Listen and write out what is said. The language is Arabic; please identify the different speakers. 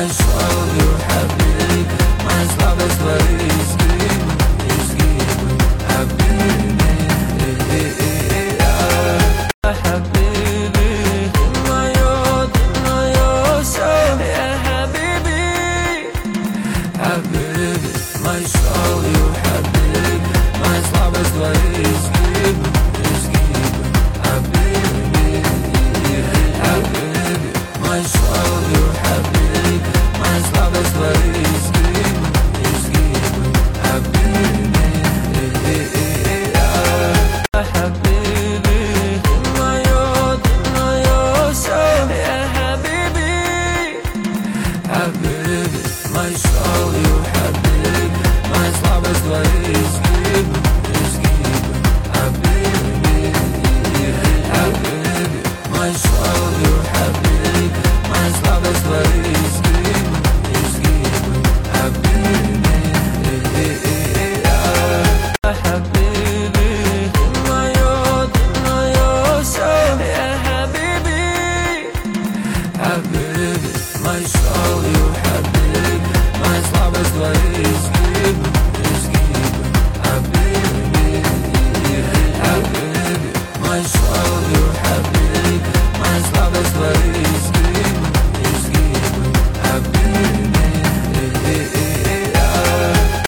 Speaker 1: my soul, you حبيبي my slabest ويسقيني يسقيني حبيبي يا حبيبي ما يوسف يا حبيبي حبيبي my soul, you حبيبي my slabest ويسقيني يسقيني حبيبي حبيبي my soul, you حبيبي my slabest ويسقيني يسقيني حبيبي يا حبيبي ما يوسف يا حبيبي حبيبي my soul, you